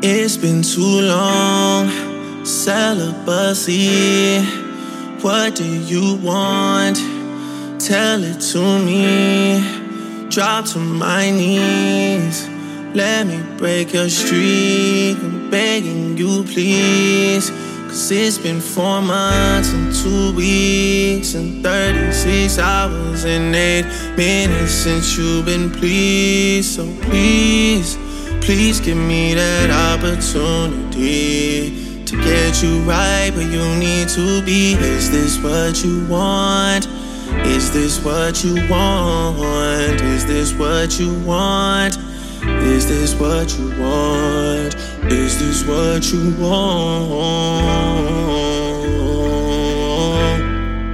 It's been too long, celibacy. What do you want? Tell it to me. Drop to my knees. Let me break your streak. I'm begging you, please. Cause it's been 4 months and 2 weeks and 36 hours and 8 minutes since you've been pleased. So please, please give me that opportunity to get you right where you need to be. Is this what you want? Is this what you want? Is this what you want? Is this what you want? Is this what you want?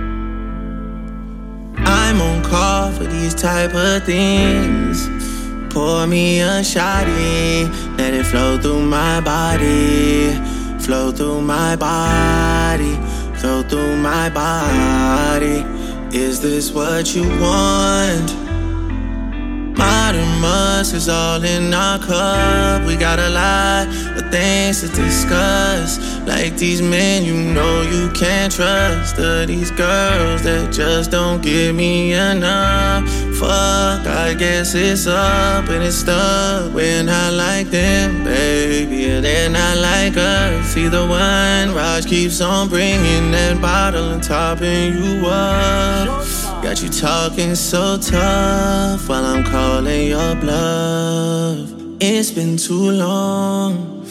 I'm on call for these type of things. Pour me a shotty, let it flow through my body. Flow through my body, flow through my body. Is this what you want? Modern Musk is all in our cup. We got a lot of things to discuss. Like these men you know you can't trust. Or these girls that just don't give me enough. Fuck, I guess it's up and it's stuck. We're not like them, baby, and they're not like us. Either one, Raj keeps on bringing that bottle and topping you up. Got you talking so tough while I'm calling your bluff. It's been too long,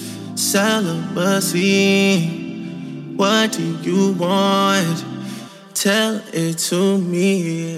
celibacy. What do you want? Tell it to me.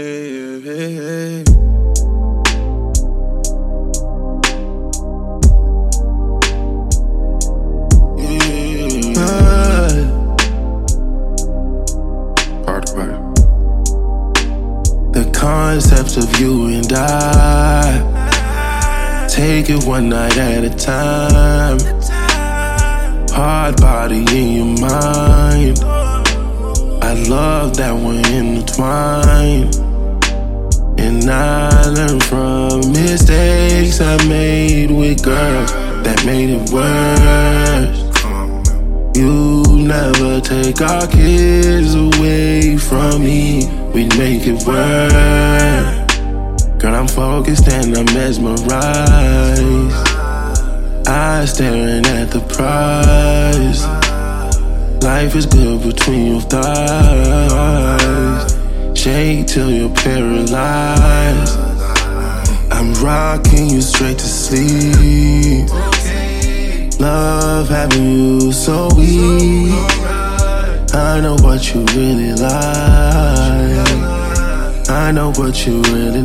The concept of you and I, take it one night at a time. Hard body in your mind, I love that we're intertwined. And I learned from mistakes I made with girls that made it worse. You never take our kids away from me, we'd make it work. Girl, I'm focused and I'm mesmerized. Eyes staring at the prize. Life is good between your thighs. Shake till you're paralyzed. I'm rocking you straight to sleep. Love having you so weak. I know what you really like. I know what you really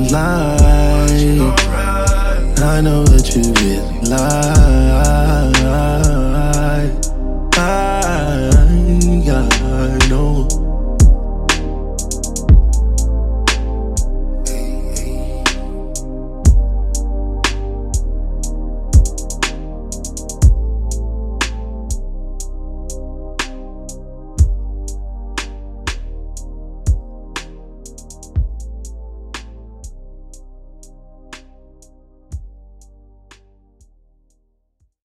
like. I know what you really like.